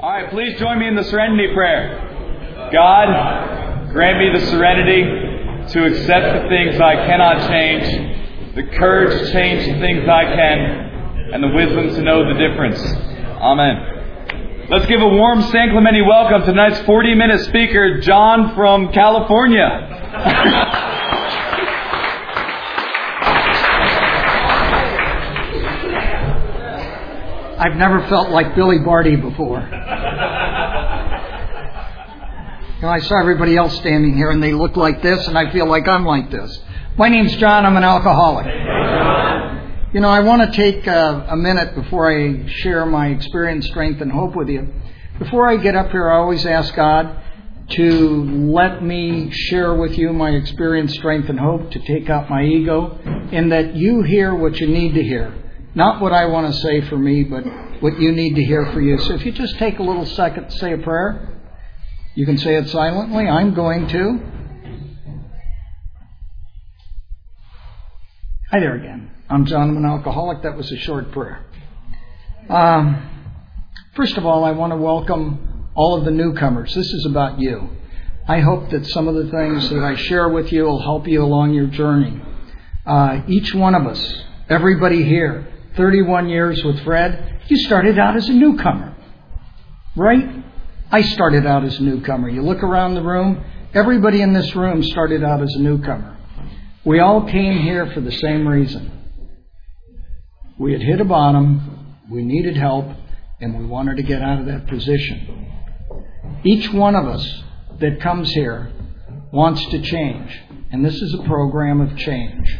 All right, please join me in the serenity prayer. God, grant me the serenity to accept the things I cannot change, the courage to change the things I can, and the wisdom to know the difference. Amen. Let's give a warm San Clemente welcome to tonight's 40-minute speaker, John from California. I've never felt like Billy Barty before. I saw everybody else standing here and they look like this, and I feel like I'm like this. My name's John. I'm an alcoholic. I want to take a minute before I share my experience, strength, and hope with you. Before I get up here, I always ask God to let me share with you my experience, strength, and hope, to take out my ego, and that you hear what you need to hear. Not what I want to say for me, but what you need to hear for you. So if you just take a little second to say a prayer, you can say it silently. I'm going to. Hi there again. I'm John. I'm an alcoholic. That was a short prayer. First of all, I want to welcome all of the newcomers. This is about you. I hope that some of the things that I share with you will help you along your journey. Each one of us, everybody here, 31 years with Fred, you started out as a newcomer, right? I started out as a newcomer. You look around the room, everybody in this room started out as a newcomer. We all came here for the same reason. We had hit a bottom, we needed help, and we wanted to get out of that position. Each one of us that comes here wants to change, and this is a program of change.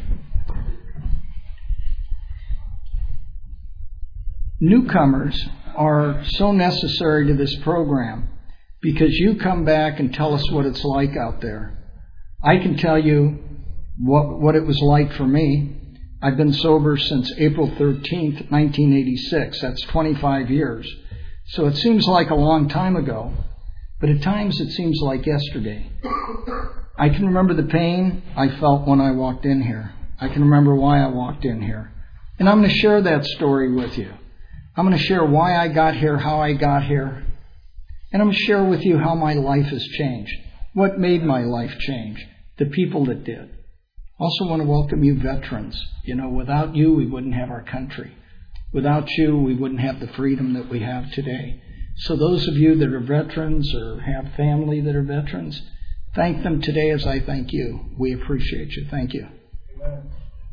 Newcomers are so necessary to this program because you come back and tell us what it's like out there. I can tell you what it was like for me. I've been sober since April 13th, 1986. That's 25 years. So it seems like a long time ago, but at times it seems like yesterday. I can remember the pain I felt when I walked in here. I can remember why I walked in here. And I'm going to share that story with you. I'm going to share why I got here, how I got here, and I'm going to share with you how my life has changed, what made my life change, the people that did. Also want to welcome you veterans. Without you, we wouldn't have our country. Without you, we wouldn't have the freedom that we have today. So those of you that are veterans or have family that are veterans, thank them today as I thank you. We appreciate you. Thank you. Amen.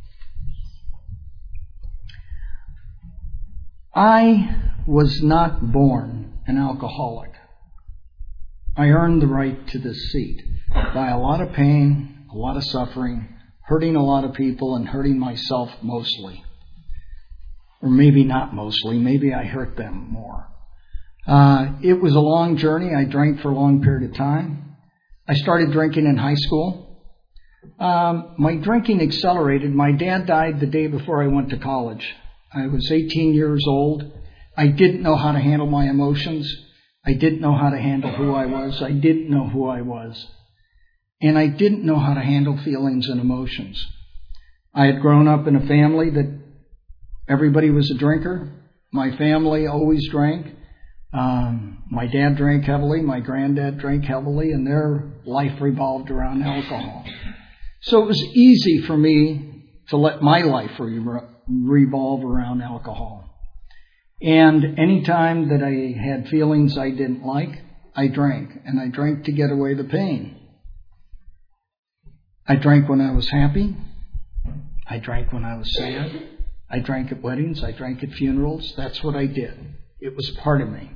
I was not born an alcoholic. I earned the right to this seat by a lot of pain, a lot of suffering, hurting a lot of people, and hurting myself mostly. Or maybe not mostly. Maybe I hurt them more. It was a long journey. I drank for a long period of time. I started drinking in high school. My drinking accelerated. My dad died the day before I went to college. I was 18 years old. I didn't know how to handle my emotions. I didn't know how to handle who I was. I didn't know who I was. And I didn't know how to handle feelings and emotions. I had grown up in a family that everybody was a drinker. My family always drank. My dad drank heavily. My granddad drank heavily. And their life revolved around alcohol. So it was easy for me to let my life revolve around alcohol. And any time that I had feelings I didn't like, I drank. And I drank to get away the pain. I drank when I was happy. I drank when I was sad. I drank at weddings. I drank at funerals. That's what I did. It was part of me.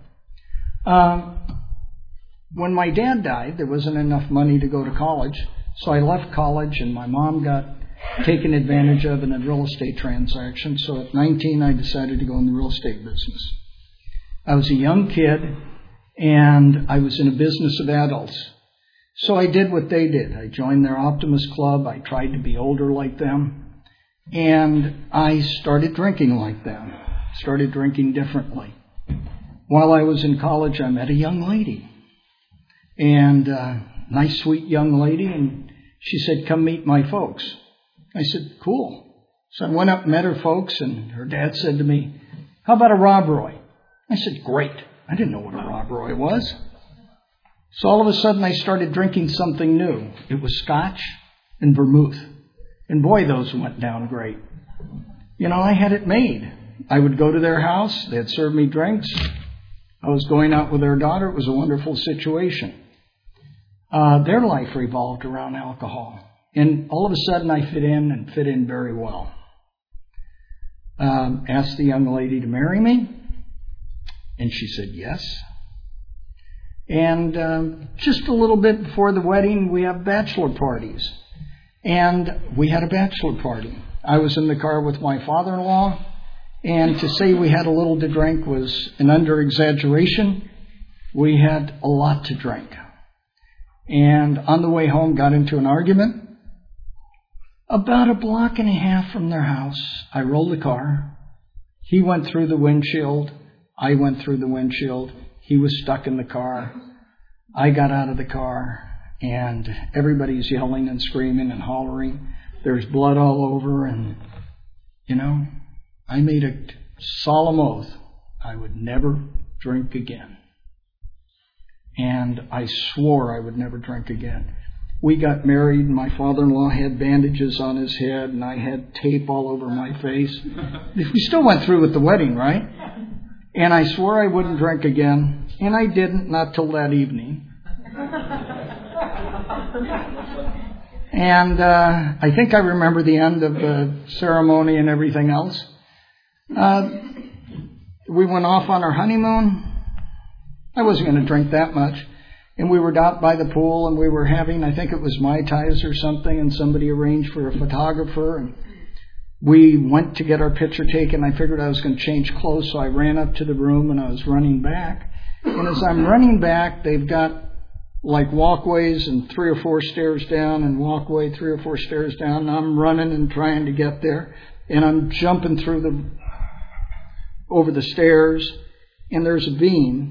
When my dad died, there wasn't enough money to go to college. So I left college, and my mom got taken advantage of in a real estate transaction. So at 19, I decided to go in the real estate business. I was a young kid, and I was in a business of adults. So I did what they did. I joined their Optimist Club. I tried to be older like them. And I started drinking like them. Started drinking differently. While I was in college, I met a young lady. And nice, sweet young lady. And she said, "Come meet my folks." I said, "Cool." So I went up and met her folks, and her dad said to me, "How about a Rob Roy?" I said, "Great." I didn't know what a Rob Roy was. So all of a sudden I started drinking something new. It was scotch and vermouth. And boy, those went down great. I had it made. I would go to their house. They'd serve me drinks. I was going out with their daughter. It was a wonderful situation. Their life revolved around alcohol. And all of a sudden I fit in very well. Asked the young lady to marry me. And she said yes. And just a little bit before the wedding, we have bachelor parties. And we had a bachelor party. I was in the car with my father-in-law. And to say we had a little to drink was an under-exaggeration. We had a lot to drink. And on the way home, got into an argument. About a block and a half from their house, I rolled the car. He went through the windshield. I went through the windshield. He was stuck in the car. I got out of the car, and everybody's yelling and screaming and hollering. There's blood all over, and, I made a solemn oath I would never drink again. And I swore I would never drink again. We got married, and my father-in-law had bandages on his head, and I had tape all over my face. We still went through with the wedding, right? And I swore I wouldn't drink again, and I didn't, not till that evening. And I think I remember the end of the ceremony and everything else. We went off on our honeymoon. I wasn't going to drink that much. And we were out by the pool, and we were having, I think it was Mai Tais or something, and somebody arranged for a photographer. And we went to get our picture taken. I figured I was going to change clothes, so I ran up to the room, and I was running back. And as I'm running back, they've got like walkways and 3 or 4 stairs down, and walkway 3 or 4 stairs down. And I'm running and trying to get there, and I'm jumping over the stairs, and there's a beam.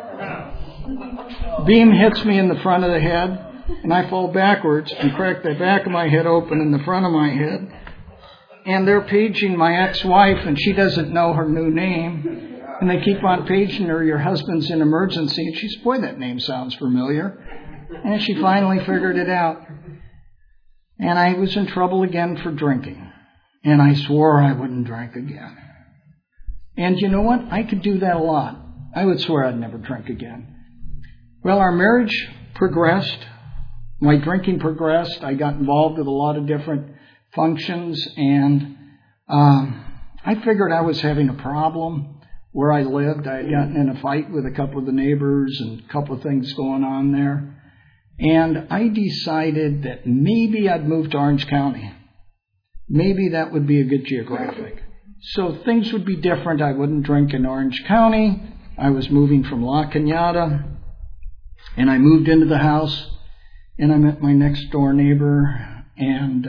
Beam hits me in the front of the head, and I fall backwards and crack the back of my head open and the front of my head. And they're paging my ex-wife, and she doesn't know her new name. And they keep on paging her, your husband's in emergency. And she says, boy, that name sounds familiar. And she finally figured it out. And I was in trouble again for drinking. And I swore I wouldn't drink again. And you know what? I could do that a lot. I would swear I'd never drink again. Well, our marriage progressed. My drinking progressed. I got involved with a lot of different functions, and I figured I was having a problem where I lived. I had gotten in a fight with a couple of the neighbors and a couple of things going on there. And I decided that maybe I'd move to Orange County. Maybe that would be a good geographic. So things would be different. I wouldn't drink in Orange County. I was moving from La Cañada. And I moved into the house, and I met my next door neighbor, and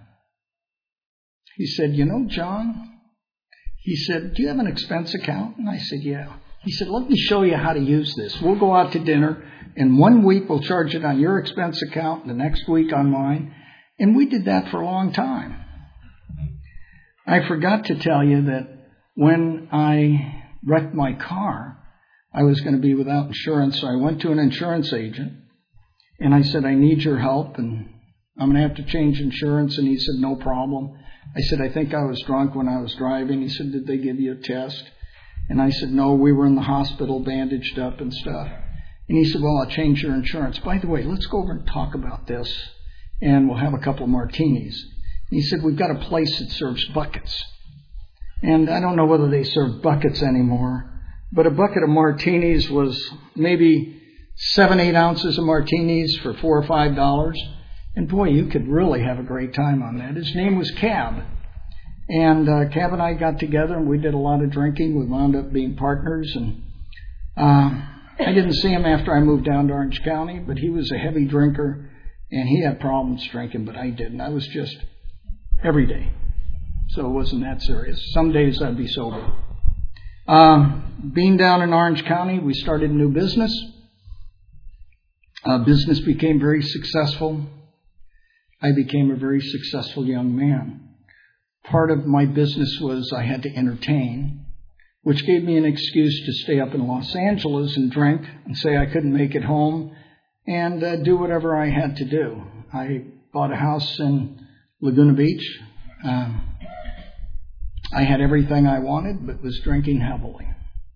he said, John, he said, do you have an expense account? And I said, yeah. He said, let me show you how to use this. We'll go out to dinner, and 1 week we'll charge it on your expense account, and the next week on mine. And we did that for a long time. I forgot to tell you that when I wrecked my car, I was going to be without insurance, so I went to an insurance agent, and I said, I need your help, and I'm going to have to change insurance. And he said, no problem. I said, I think I was drunk when I was driving. He said, did they give you a test? And I said, no, we were in the hospital bandaged up and stuff. And he said, well, I'll change your insurance. By the way, let's go over and talk about this, and we'll have a couple of martinis. And he said, we've got a place that serves buckets. And I don't know whether they serve buckets anymore. But a bucket of martinis was maybe 7-8 ounces of martinis for $4 or $5. And boy, you could really have a great time on that. His name was Cab. And Cab and I got together, and we did a lot of drinking. We wound up being partners. And I didn't see him after I moved down to Orange County, but he was a heavy drinker, and he had problems drinking, but I didn't. I was just every day. So it wasn't that serious. Some days I'd be sober. Being down in Orange County, we started a new business. Business became very successful. I became a very successful young man. Part of my business was I had to entertain. which gave me an excuse to stay up in Los Angeles and drink and say I couldn't make it home and do whatever I had to do. I bought a house in Laguna Beach. I had everything I wanted, but was drinking heavily.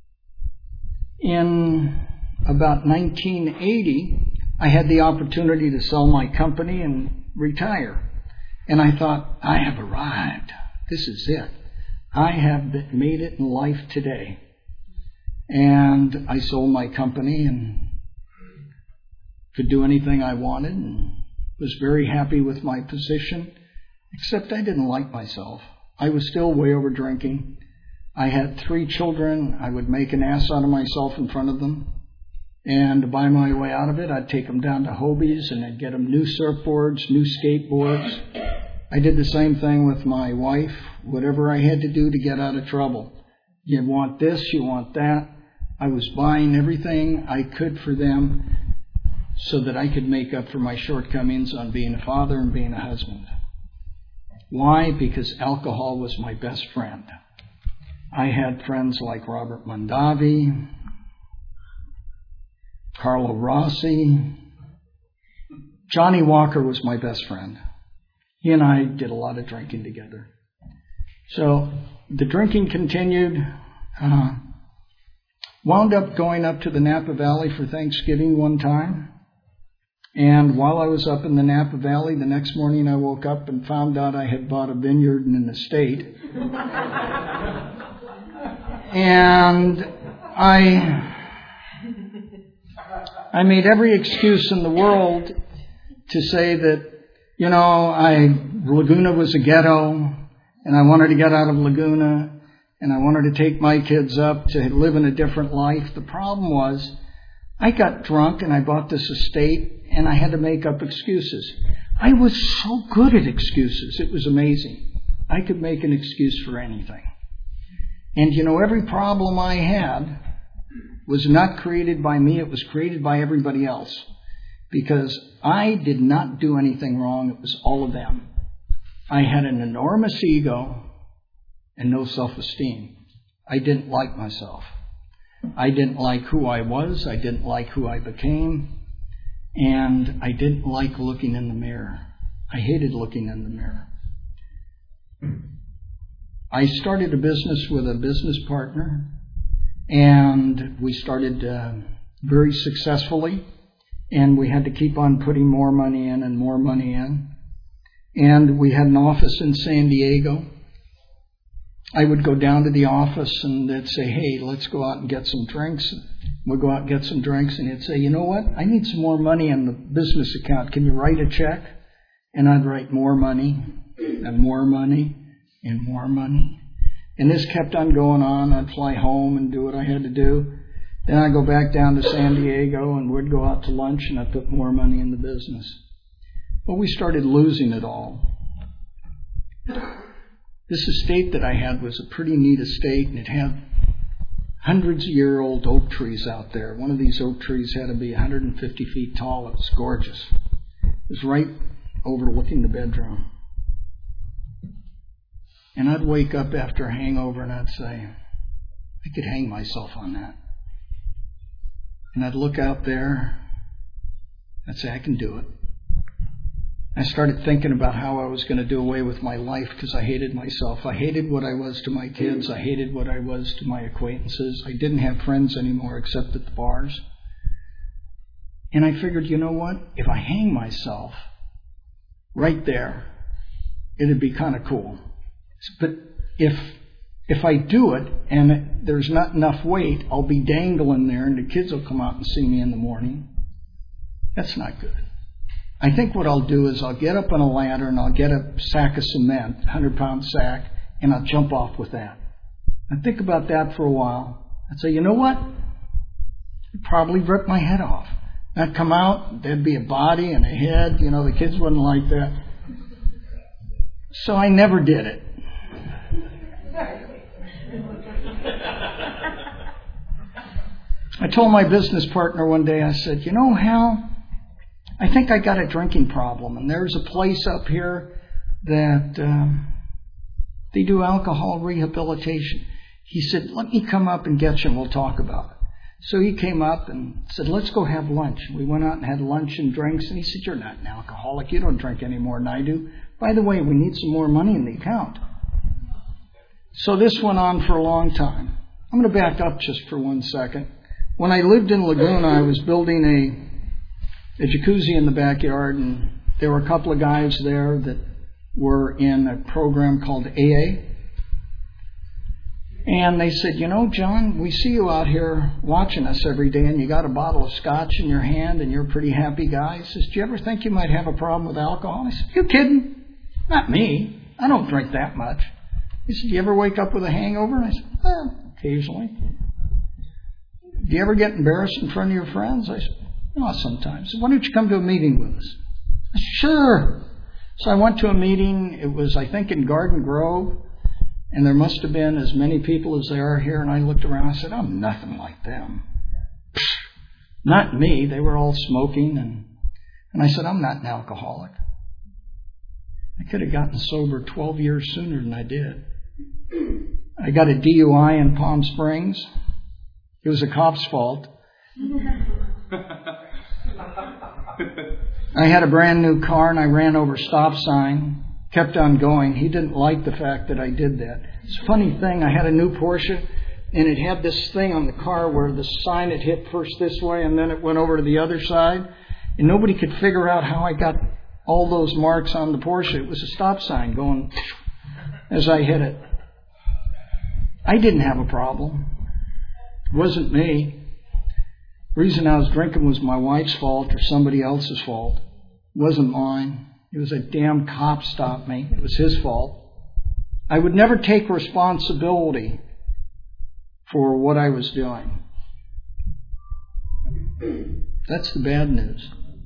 In about 1980, I had the opportunity to sell my company and retire. And I thought, I have arrived. This is it. I have made it in life today. And I sold my company and could do anything I wanted and was very happy with my position, except I didn't like myself. I was still way over drinking. I had 3 children. I would make an ass out of myself in front of them. And to buy my way out of it, I'd take them down to Hobie's and I'd get them new surfboards, new skateboards. I did the same thing with my wife, whatever I had to do to get out of trouble. You want this, you want that. I was buying everything I could for them so that I could make up for my shortcomings on being a father and being a husband. Why? Because alcohol was my best friend. I had friends like Robert Mondavi, Carlo Rossi. Johnny Walker was my best friend. He and I did a lot of drinking together. So the drinking continued. Wound up going up to the Napa Valley for Thanksgiving one time. And while I was up in the Napa Valley, the next morning I woke up and found out I had bought a vineyard and an estate. And I made every excuse in the world to say that, Laguna was a ghetto, and I wanted to get out of Laguna, and I wanted to take my kids up to live in a different life. The problem was, I got drunk and I bought this estate, and I had to make up excuses. I was so good at excuses. It was amazing. I could make an excuse for anything. And every problem I had was not created by me. It was created by everybody else. Because I did not do anything wrong. It was all of them. I had an enormous ego and no self-esteem. I didn't like myself. I didn't like who I was. I didn't like who I became. And I didn't like looking in the mirror. I hated looking in the mirror. I started a business with a business partner, and we started very successfully, and we had to keep on putting more money in and more money in. And we had an office in San Diego. I would go down to the office and they'd say, hey, let's go out and get some drinks. We'd go out and get some drinks, and he'd say, you know what? I need some more money in the business account. Can you write a check? And I'd write more money and more money and more money. And this kept on going on. I'd fly home and do what I had to do. Then I'd go back down to San Diego and we'd go out to lunch and I'd put more money in the business. Well, we started losing it all. This estate that I had was a pretty neat estate, and it had hundreds-of-year-old oak trees out there. One of these oak trees had to be 150 feet tall. It was gorgeous. It was right overlooking the bedroom. And I'd wake up after a hangover and I'd say, I could hang myself on that. And I'd look out there. I'd say, I can do it. I started thinking about how I was going to do away with my life because I hated myself. I hated what I was to my kids. I hated what I was to my acquaintances. I didn't have friends anymore except at the bars. And I figured, you know what? If I hang myself right there, it'd be kind of cool. But if I do it and there's not enough weight, I'll be dangling there and the kids will come out and see me in the morning. That's not good. I think what I'll do is I'll get up on a ladder and I'll get a sack of cement, 100-pound sack, and I'll jump off with that. And think about that for a while. I'd say, you know what? I'd probably rip my head off. I'd come out, there'd be a body and a head. The kids wouldn't like that. So I never did it. I told my business partner one day, I said, you know, Hal, I think I got a drinking problem, and there's a place up here that they do alcohol rehabilitation. he said, let me come up and get you and we'll talk about it. So he came up and said, let's go have lunch. We went out and had lunch and drinks. And he said, you're not an alcoholic. You don't drink any more than I do. By the way, we need some more money in the account. So this went on for a long time. I'm going to back up just for 1 second. When I lived in Laguna, I was building a jacuzzi in the backyard, and there were a couple of guys there that were in a program called AA. And they said, you know, John, we see you out here watching us every day, and you got a bottle of scotch in your hand, and you're a pretty happy guy. He says, do you ever think you might have a problem with alcohol? I said, you kidding? Not me. I don't drink that much. He said, do you ever wake up with a hangover? And I said, well, occasionally. Do you ever get embarrassed in front of your friends? I said, no, sometimes. He said, why don't you come to a meeting with us? I said, sure. So I went to a meeting. It was, I think, in Garden Grove. And there must have been as many people as there are here. And I looked around. I said, I'm nothing like them. Not me. They were all smoking. And I said, I'm not an alcoholic. I could have gotten sober 12 years sooner than I did. I got a DUI in Palm Springs. It was a cop's fault. I had a brand new car and I ran over a stop sign. Kept on going. He didn't like the fact that I did that. It's a funny thing. I had a new Porsche, and it had this thing on the car where the sign had hit first this way, and then it went over to the other side. And nobody could figure out how I got all those marks on the Porsche. It was a stop sign going as I hit it. I didn't have a problem. It wasn't me. The reason I was drinking was my wife's fault or somebody else's fault. It wasn't mine. It was a damn cop stopped me. It was his fault. I would never take responsibility for what I was doing. That's the bad news.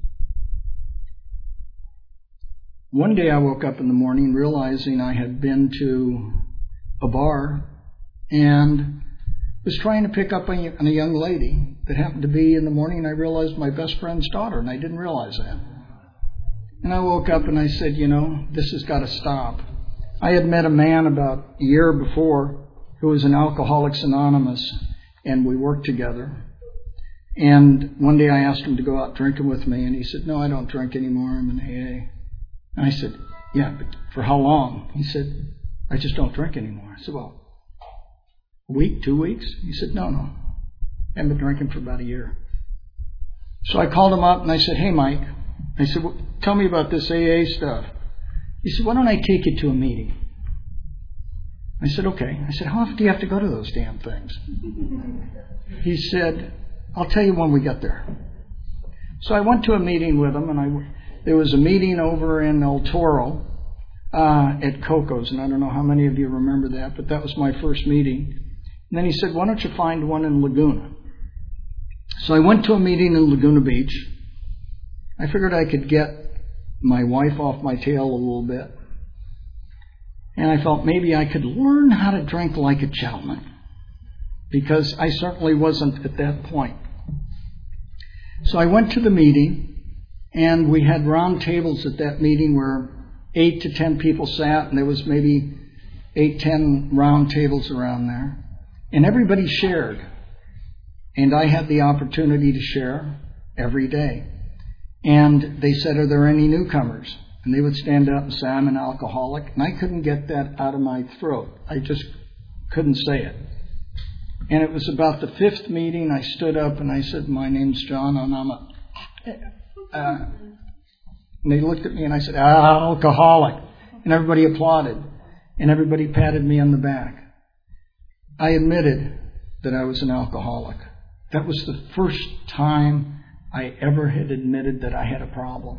One day I woke up in the morning realizing I had been to a bar and was trying to pick up on a young lady that happened to be in the morning, and I realized my best friend's daughter, and I didn't realize that. And I woke up and I said, you know, this has got to stop. I had met a man about a year before who was in Alcoholics Anonymous, and we worked together. And one day I asked him to go out drinking with me, and he said, no, I don't drink anymore. I'm in AA. And I said, yeah, but for how long? He said, I just don't drink anymore. I said, well, a week, 2 weeks? He said, no. I haven't been drinking for about a year. So I called him up and I said, hey, Mike. I said, well, tell me about this AA stuff. He said, why don't I take you to a meeting? I said, okay. I said, how often do you have to go to those damn things? He said, I'll tell you when we get there. So I went to a meeting with him, and there was a meeting over in El Toro at Coco's, and I don't know how many of you remember that, but that was my first meeting. And then he said, why don't you find one in Laguna? So I went to a meeting in Laguna Beach. I figured I could get my wife off my tail a little bit. And I felt maybe I could learn how to drink like a gentleman, because I certainly wasn't at that point. So I went to the meeting, and we had round tables at that meeting where 8 to 10 people sat, and there was maybe 8, 10 round tables around there. And everybody shared. And I had the opportunity to share every day. And they said, are there any newcomers? And they would stand up and say, I'm an alcoholic. And I couldn't get that out of my throat. I just couldn't say it. And it was about the 5th meeting, I stood up and I said, my name's John, and I'm and they looked at me and I said, alcoholic. And everybody applauded. And everybody patted me on the back. I admitted that I was an alcoholic. That was the first time I ever had admitted that I had a problem.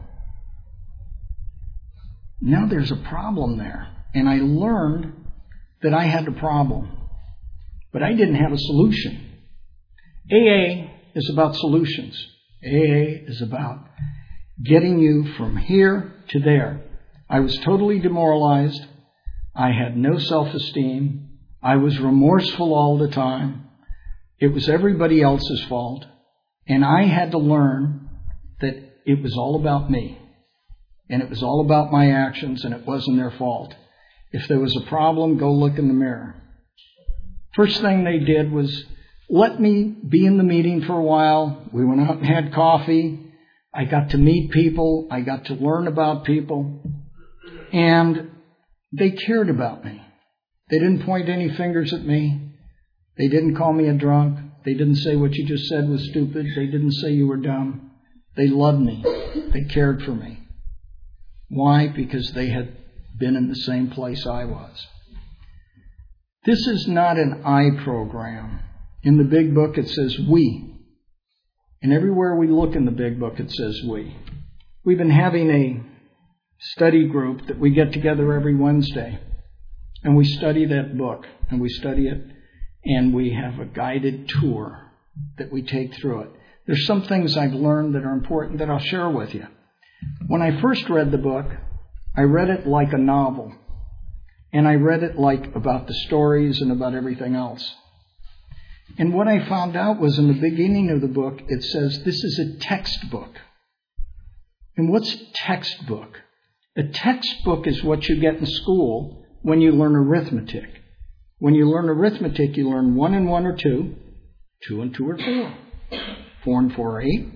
Now there's a problem there. And I learned that I had a problem. But I didn't have a solution. AA is about solutions. AA is about getting you from here to there. I was totally demoralized. I had no self-esteem. I was remorseful all the time. It was everybody else's fault. And I had to learn that it was all about me. And it was all about my actions, and it wasn't their fault. If there was a problem, go look in the mirror. First thing they did was let me be in the meeting for a while. We went out and had coffee. I got to meet people. I got to learn about people. And they cared about me. They didn't point any fingers at me. They didn't call me a drunk. They didn't say what you just said was stupid. They didn't say you were dumb. They loved me. They cared for me. Why? Because they had been in the same place I was. This is not an I program. In the big book it says we. And everywhere we look in the big book it says we. We've been having a study group that we get together every Wednesday. And we study that book. And we study it. And we have a guided tour that we take through it. There's some things I've learned that are important that I'll share with you. When I first read the book, I read it like a novel. And I read it like about the stories and about everything else. And what I found out was in the beginning of the book, it says this is a textbook. And what's textbook? A textbook is what you get in school when you learn arithmetic. When you learn arithmetic, you learn 1 and 1 are 2, 2 and 2 are 4, 4 and 4 are 8,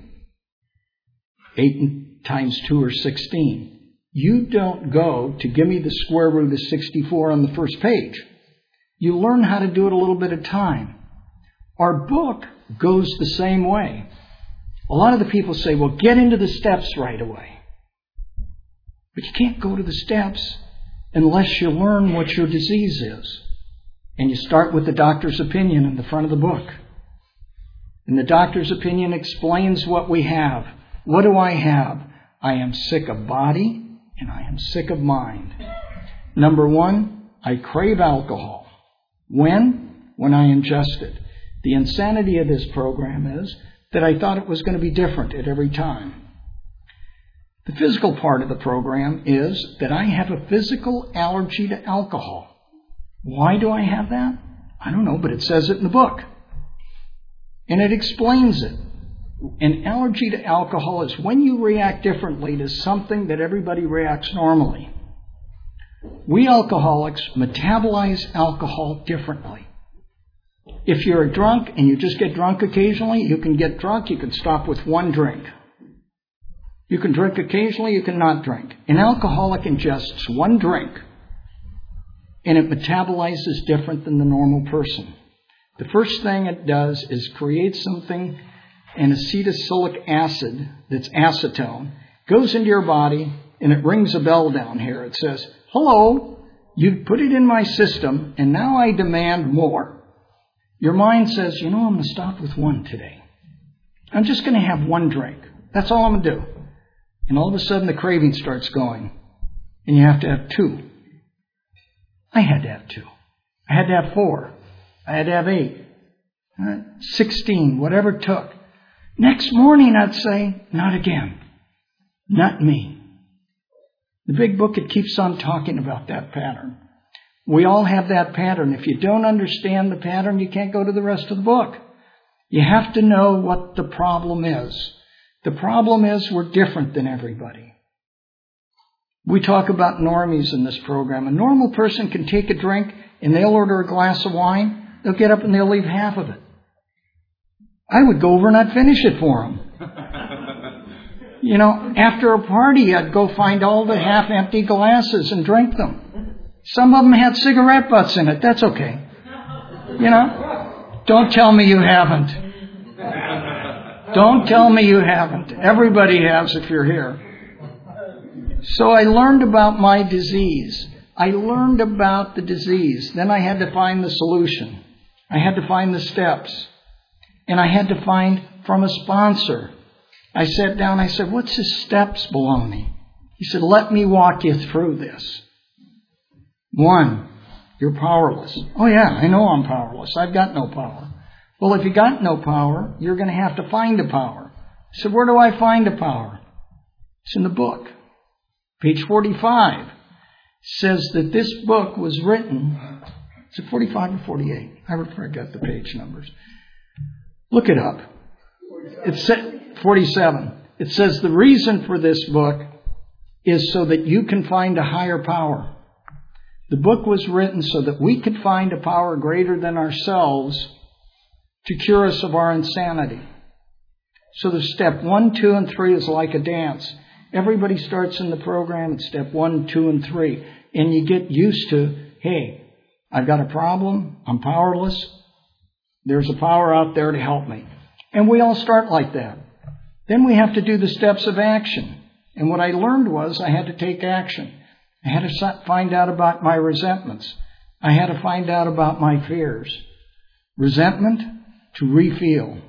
8 times 2 are 16. You don't go to give me the square root of 64 on the first page. You learn how to do it a little bit at a time. Our book goes the same way. A lot of the people say, well, get into the steps right away. But you can't go to the steps unless you learn what your disease is. And you start with the doctor's opinion in the front of the book. And the doctor's opinion explains what we have. What do I have? I am sick of body and I am sick of mind. Number 1, I crave alcohol. When? When I ingest it. The insanity of this program is that I thought it was going to be different at every time. The physical part of the program is that I have a physical allergy to alcohol. Why do I have that? I don't know, but it says it in the book. And it explains it. An allergy to alcohol is when you react differently to something that everybody reacts normally. We alcoholics metabolize alcohol differently. If you're a drunk and you just get drunk occasionally, you can get drunk, you can stop with 1 drink. You can drink occasionally, you can not drink. An alcoholic ingests 1 drink, and it metabolizes different than the normal person. The first thing it does is create something, an acetylsalicylic acid that's acetone, goes into your body, and it rings a bell down here. It says, hello, you've put it in my system, and now I demand more. Your mind says, I'm going to stop with 1 today. I'm just going to have 1 drink. That's all I'm going to do. And all of a sudden the craving starts going. And you have to have 2. I had to have 2. I had to have 4. I had to have 8. 16, whatever it took. Next morning I'd say, not again. Not me. The big book, it keeps on talking about that pattern. We all have that pattern. If you don't understand the pattern, you can't go to the rest of the book. You have to know what the problem is. The problem is we're different than everybody. We talk about normies in this program. A normal person can take a drink and they'll order a glass of wine. They'll get up and they'll leave half of it. I would go over and I'd finish it for them. After a party, I'd go find all the half-empty glasses and drink them. Some of them had cigarette butts in it. That's okay. Don't tell me you haven't. Don't tell me you haven't. Everybody has if you're here. So I learned about my disease. I learned about the disease. Then I had to find the solution. I had to find the steps. And I had to find from a sponsor. I sat down, I said, what's the steps baloney? He said, let me walk you through this. 1, you're powerless. Oh yeah, I know I'm powerless. I've got no power. Well, if you got no power, you're going to have to find a power. I said, where do I find a power? It's in the book. Page 45 says that this book was written. Is it 45 or 48? I forgot the page numbers. Look it up. It's 47. It says the reason for this book is so that you can find a higher power. The book was written so that we could find a power greater than ourselves to cure us of our insanity. So the step 1, 2, and 3 is like a dance. Everybody starts in the program at step 1, 2, and 3. And you get used to, hey, I've got a problem. I'm powerless. There's a power out there to help me. And we all start like that. Then we have to do the steps of action. And what I learned was I had to take action. I had to find out about my resentments. I had to find out about my fears. Resentment to refeel.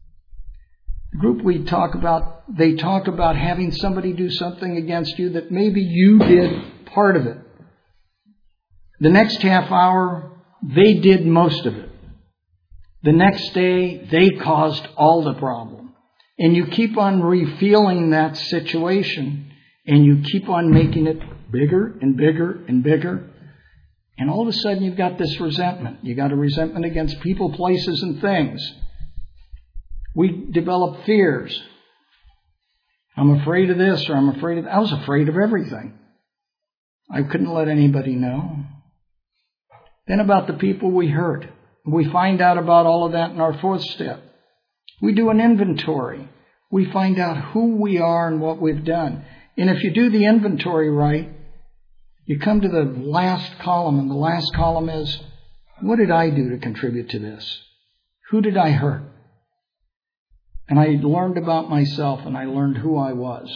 The group we talk about, they talk about having somebody do something against you that maybe you did part of it. The next half hour, they did most of it. The next day, they caused all the problem. And you keep on refeeling that situation, and you keep on making it bigger and bigger and bigger. And all of a sudden, you've got this resentment. You got a resentment against people, places, and things. We develop fears. I'm afraid of this, or I'm afraid of that. I was afraid of everything. I couldn't let anybody know. Then about the people we hurt. We find out about all of that in our 4th step. We do an inventory. We find out who we are and what we've done. And if you do the inventory right, you come to the last column, and the last column is, what did I do to contribute to this? Who did I hurt? And I learned about myself, and I learned who I was.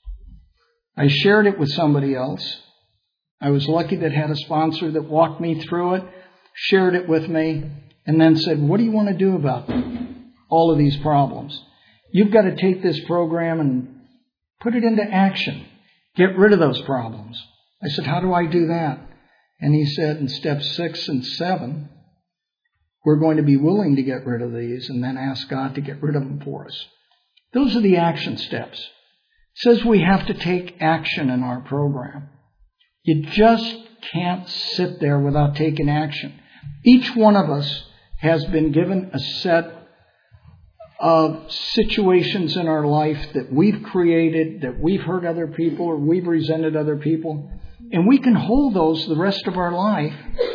I shared it with somebody else. I was lucky that had a sponsor that walked me through it, shared it with me, and then said, what do you want to do about all of these problems? You've got to take this program and put it into action. Get rid of those problems. I said, how do I do that? And he said, in steps 6 and 7, we're going to be willing to get rid of these and then ask God to get rid of them for us. Those are the action steps. It says we have to take action in our program. You just can't sit there without taking action. Each one of us has been given a set of situations in our life that we've created, that we've hurt other people or we've resented other people. And we can hold those the rest of our life,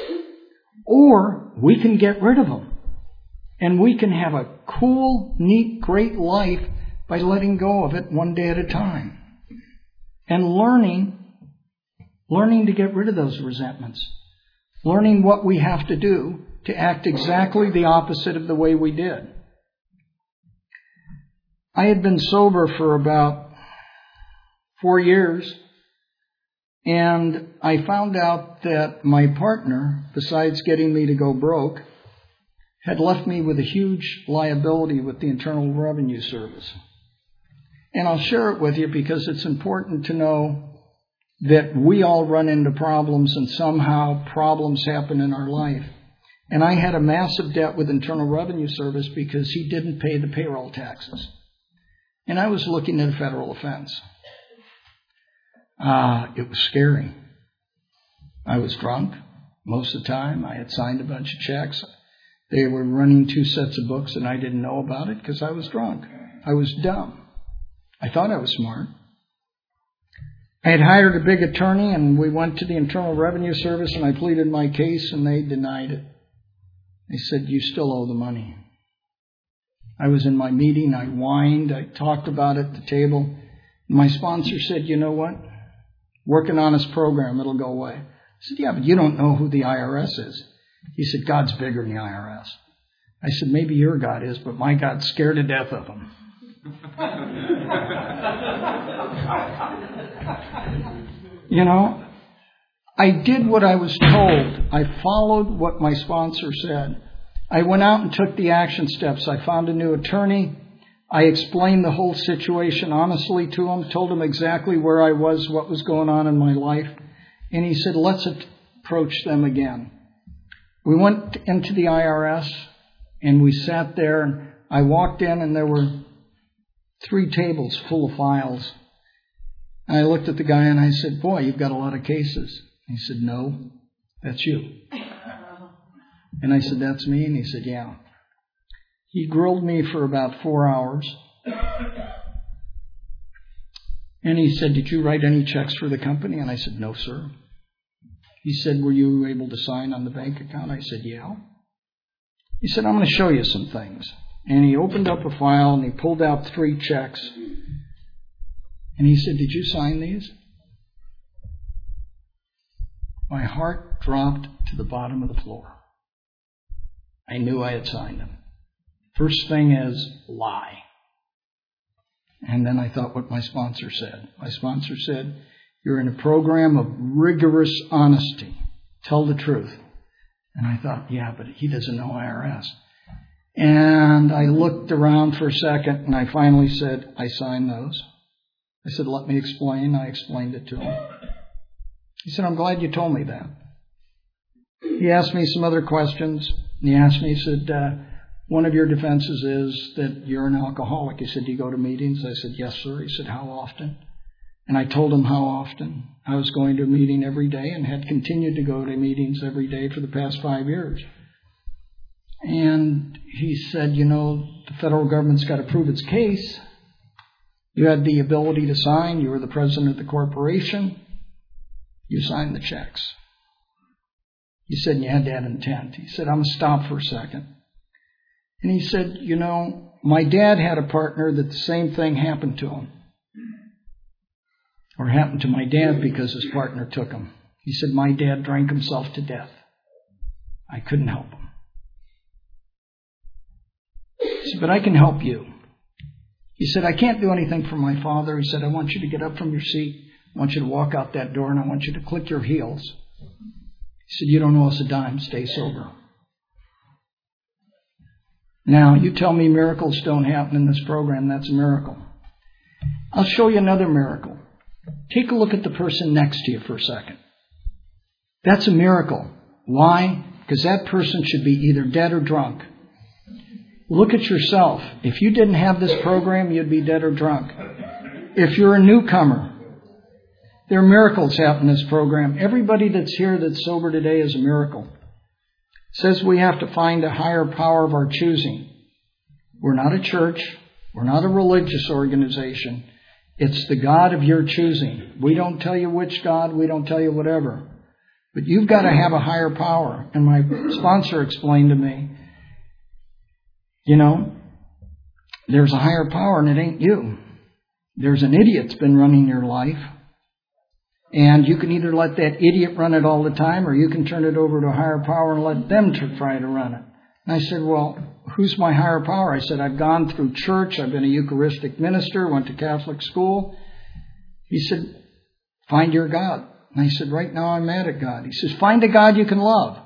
or we can get rid of them. And we can have a cool, neat, great life by letting go of it one day at a time. And learning to get rid of those resentments. Learning what we have to do to act exactly the opposite of the way we did. I had been sober for about 4 years, and I found out that my partner, besides getting me to go broke, had left me with a huge liability with the Internal Revenue Service. And I'll share it with you because it's important to know that we all run into problems, and somehow problems happen in our life. And I had a massive debt with Internal Revenue Service because he didn't pay the payroll taxes. And I was looking at a federal offense. It was scary. I was drunk most of the time. I had signed a bunch of checks. They were running 2 sets of books, and I didn't know about it because I was drunk. I was dumb. I thought I was smart. I had hired a big attorney, and we went to the Internal Revenue Service, and I pleaded my case, and they denied it. They said, you still owe the money. I was in my meeting. I whined. I talked about it at the table. My sponsor said, you know what? Working on this program, it'll go away. I said, yeah, but you don't know who the IRS is. He said, God's bigger than the IRS. I said, maybe your God is, but my God's scared to death of him. You know, I did what I was told. I followed what my sponsor said. I went out and took the action steps. I found a new attorney. I explained the whole situation honestly to him, told him exactly where I was, what was going on in my life. And he said, let's approach them again. We went into the IRS, and we sat there, and I walked in, and there were 3 tables full of files. And I looked at the guy, and I said, boy, you've got a lot of cases. He said, no, that's you. And I said, that's me? And he said, yeah. He grilled me for about 4 hours. And he said, did you write any checks for the company? And I said, no, sir. He said, were you able to sign on the bank account? I said, yeah. He said, I'm going to show you some things. And he opened up a file and he pulled out 3 checks. And he said, did you sign these? My heart dropped to the bottom of the floor. I knew I had signed them. First thing is, lie. And then I thought what my sponsor said. My sponsor said, you're in a program of rigorous honesty. Tell the truth. And I thought, yeah, but he doesn't know IRS. And I looked around for a second, and I finally said, I signed those. I said, let me explain. I explained it to him. He said, I'm glad you told me that. He asked me some other questions. And he asked me, he said, one of your defenses is that you're an alcoholic. He said, do you go to meetings? I said, yes, sir. He said, how often? And I told him how often. I was going to a meeting every day and had continued to go to meetings every day for the past 5 years. And he said, you know, the federal government's got to prove its case. You had the ability to sign. You were the president of the corporation. You signed the checks. He said, and you had that intent. He said, I'm going to stop for a second. And he said, you know, my dad had a partner that the same thing happened to him. Or happened to my dad because his partner took him. He said, my dad drank himself to death. I couldn't help him. He said, but I can help you. He said, I can't do anything for my father. He said, I want you to get up from your seat. I want you to walk out that door and I want you to click your heels. He said, you don't owe us a dime. Stay sober. Now, you tell me miracles don't happen in this program. That's a miracle. I'll show you another miracle. Take a look at the person next to you for a second. That's a miracle. Why? Because that person should be either dead or drunk. Look at yourself. If you didn't have this program, you'd be dead or drunk. If you're a newcomer, there are miracles happen in this program. Everybody that's here that's sober today is a miracle. It says we have to find a higher power of our choosing. We're not a church. We're not a religious organization. It's the God of your choosing. We don't tell you which God. We don't tell you whatever. But you've got to have a higher power. And my sponsor explained to me, you know, there's a higher power and it ain't you. There's an idiot that's been running your life. And you can either let that idiot run it all the time or you can turn it over to a higher power and let them try to run it. And I said, well, who's my higher power? I said, I've gone through church. I've been a Eucharistic minister, went to Catholic school. He said, find your God. And I said, right now I'm mad at God. He says, find a God you can love.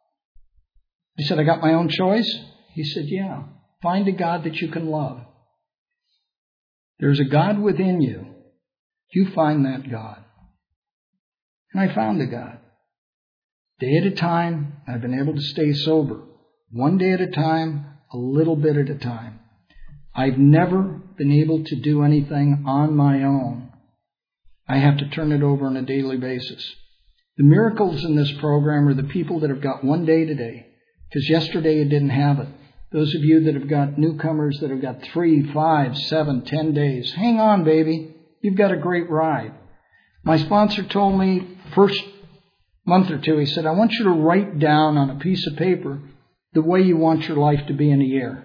I said, I got my own choice? He said, yeah. Find a God that you can love. There's a God within you. You find that God. And I found a God. Day at a time, I've been able to stay sober. One day at a time, a little bit at a time. I've never been able to do anything on my own. I have to turn it over on a daily basis. The miracles in this program are the people that have got one day today. Because yesterday you didn't have it. Those of you that have got newcomers that have got 3, 5, 7, 10 days. Hang on, baby. You've got a great ride. My sponsor told me first month or two, he said, I want you to write down on a piece of paper the way you want your life to be in a year.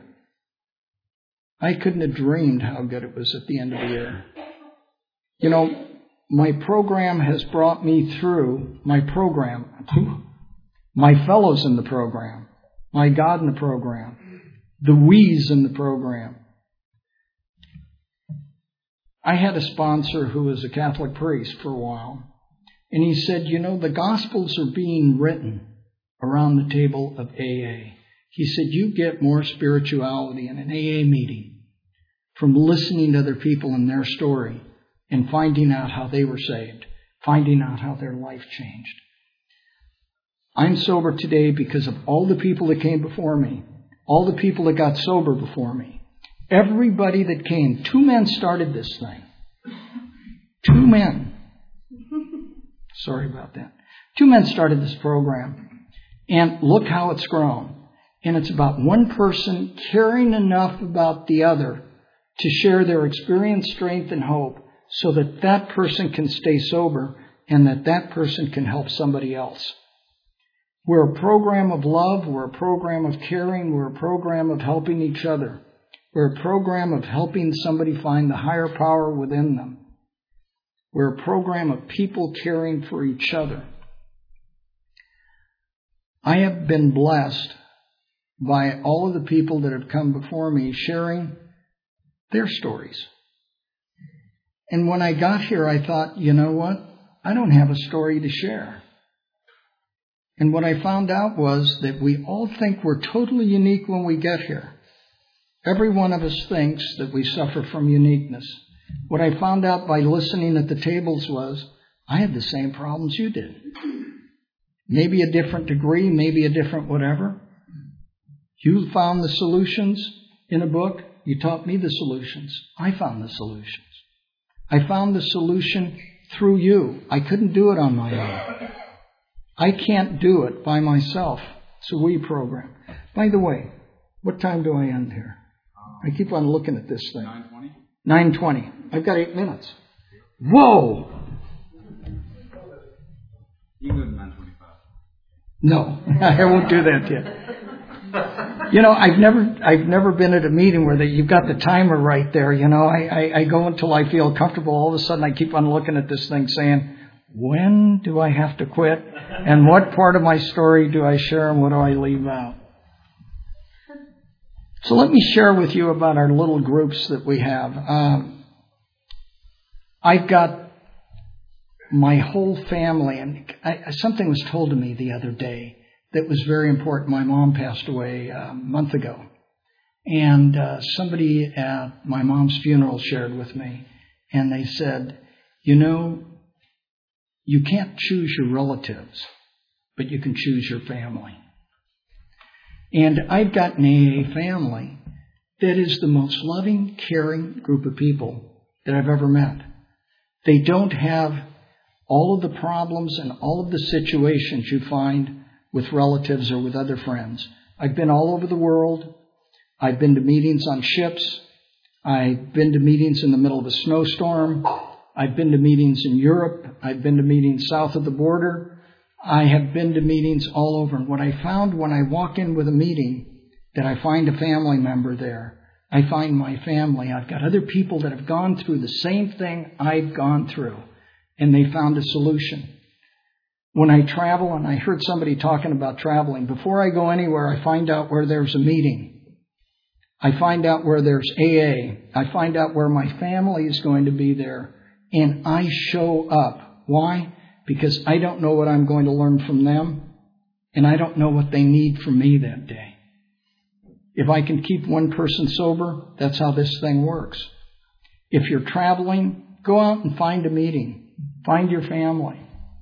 I couldn't have dreamed how good it was at the end of the year. You know, my program has brought me through my fellows in the program, my God in the program, the we's in the program. I had a sponsor who was a Catholic priest for a while, and he said, you know, the Gospels are being written around the table of AA. He said, you get more spirituality in an AA meeting from listening to other people and their story and finding out how they were saved, finding out how their life changed. I'm sober today because of all the people that came before me, all the people that got sober before me. Everybody that came, 2 men started this thing. 2 men. Sorry about that. 2 men started this program. And look how it's grown. And it's about one person caring enough about the other to share their experience, strength, and hope so that that person can stay sober and that person can help somebody else. We're a program of love. We're a program of caring. We're a program of helping each other. We're a program of helping somebody find the higher power within them. We're a program of people caring for each other. I have been blessed by all of the people that have come before me sharing their stories. And when I got here, I thought, you know what? I don't have a story to share. And what I found out was that we all think we're totally unique when we get here. Every one of us thinks that we suffer from uniqueness. What I found out by listening at the tables was, I had the same problems you did. Maybe a different degree, maybe a different whatever. You found the solutions in a book. You taught me the solutions. I found the solutions. I found the solution through you. I couldn't do it on my own. I can't do it by myself. It's a we program. By the way, what time do I end here? I keep on looking at this thing. 9:20. 9:20. I've got 8 minutes. Whoa! You can go to 9:25. No, I won't do that yet. You know, I've never been at a meeting where you've got the timer right there. You know, I go until I feel comfortable. All of a sudden, I keep on looking at this thing, saying, when do I have to quit? And what part of my story do I share, and what do I leave out? So let me share with you about our little groups that we have. I've got my whole family, and something was told to me the other day that was very important. My mom passed away a month ago. And somebody at my mom's funeral shared with me, and they said, you know, you can't choose your relatives, but you can choose your family. And I've got an AA family that is the most loving, caring group of people that I've ever met. They don't have all of the problems and all of the situations you find with relatives or with other friends. I've been all over the world. I've been to meetings on ships. I've been to meetings in the middle of a snowstorm. I've been to meetings in Europe. I've been to meetings south of the border. I have been to meetings all over. And what I found when I walk in with a meeting, that I find a family member there. I find my family. I've got other people that have gone through the same thing I've gone through, and they found a solution. When I travel, and I heard somebody talking about traveling, before I go anywhere, I find out where there's a meeting. I find out where there's AA. I find out where my family is going to be there, and I show up. Why? Because I don't know what I'm going to learn from them, and I don't know what they need from me that day. If I can keep one person sober, that's how this thing works. If you're traveling, go out and find a meeting. Find your family.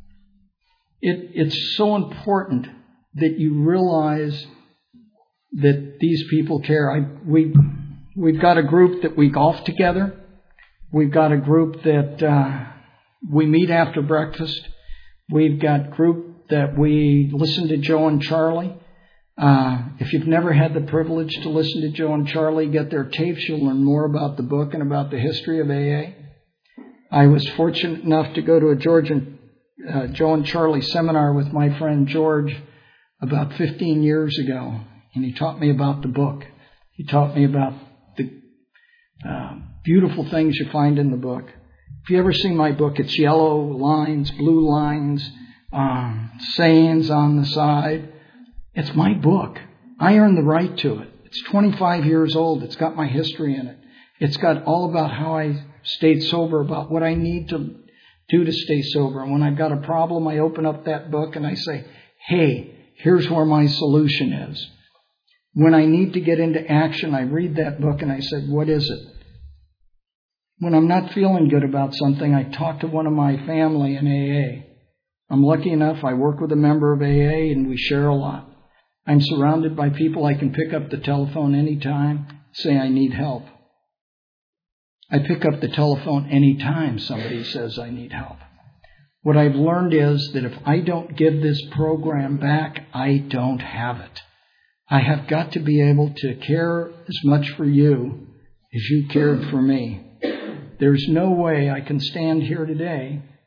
It's so important that you realize that these people care. We've got a group that we golf together. We've got a group that we meet after breakfast. We've got a group that we listen to Joe and Charlie. If you've never had the privilege to listen to Joe and Charlie get their tapes, you'll learn more about the book and about the history of AA. I was fortunate enough to go to a Joe and Charlie seminar with my friend George about 15 years ago, and he taught me about the book. He taught me about the beautiful things you find in the book. If you ever see my book, it's yellow lines, blue lines, sayings on the side. It's my book. I earned the right to it. It's 25 years old. It's got my history in it. It's got all about how I stayed sober, about what I need to do to stay sober. And when I've got a problem, I open up that book and I say, hey, here's where my solution is. When I need to get into action, I read that book and I said, what is it? When I'm not feeling good about something, I talk to one of my family in AA. I'm lucky enough, I work with a member of AA and we share a lot. I'm surrounded by people. I can pick up the telephone anytime, say I need help. I pick up the telephone anytime somebody says I need help. What I've learned is that if I don't give this program back, I don't have it. I have got to be able to care as much for you as you cared for me. There's no way I can stand here today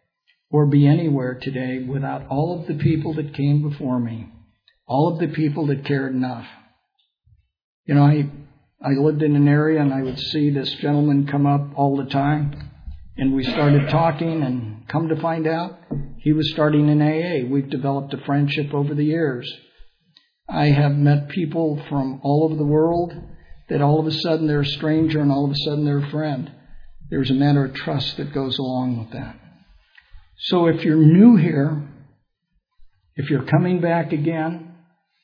or be anywhere today without all of the people that came before me, all of the people that cared enough. You know, I lived in an area and I would see this gentleman come up all the time, and we started talking, and come to find out, he was starting in AA. We've developed a friendship over the years. I have met people from all over the world that all of a sudden they're a stranger and all of a sudden they're a friend. There's a matter of trust that goes along with that. So if you're new here, if you're coming back again,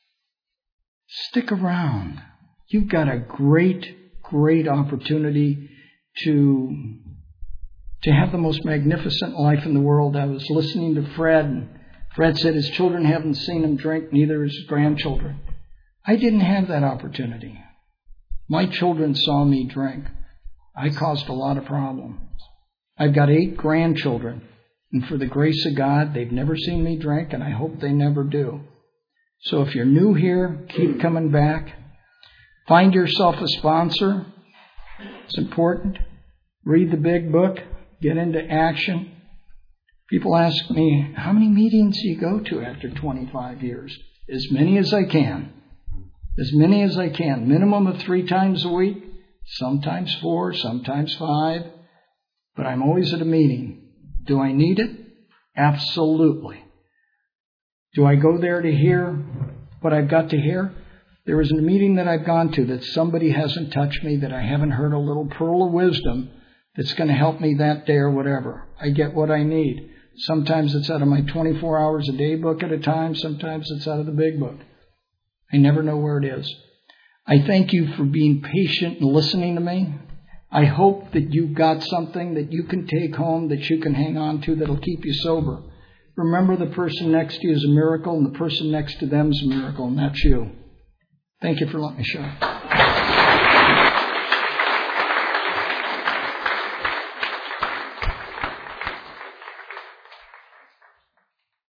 stick around. You've got a great, great opportunity to have the most magnificent life in the world. I was listening to Fred, and Fred said his children haven't seen him drink, neither his grandchildren. I didn't have that opportunity. My children saw me drink. I caused a lot of problems. I've got 8 grandchildren, and for the grace of God, they've never seen me drink, and I hope they never do. So if you're new here, keep coming back. Find yourself a sponsor. It's important. Read the big book. Get into action. People ask me, how many meetings do you go to after 25 years? As many as I can. As many as I can. Minimum of 3 times a week. Sometimes 4, sometimes 5. But I'm always at a meeting. Do I need it? Absolutely. Do I go there to hear what I've got to hear? There is a meeting that I've gone to that somebody hasn't touched me, that I haven't heard a little pearl of wisdom that's going to help me that day or whatever. I get what I need. Sometimes it's out of my 24 hours a day book at a time. Sometimes it's out of the big book. I never know where it is. I thank you for being patient and listening to me. I hope that you've got something that you can take home, that you can hang on to, that'll keep you sober. Remember, the person next to you is a miracle, and the person next to them is a miracle, and that's you. Thank you for letting me share.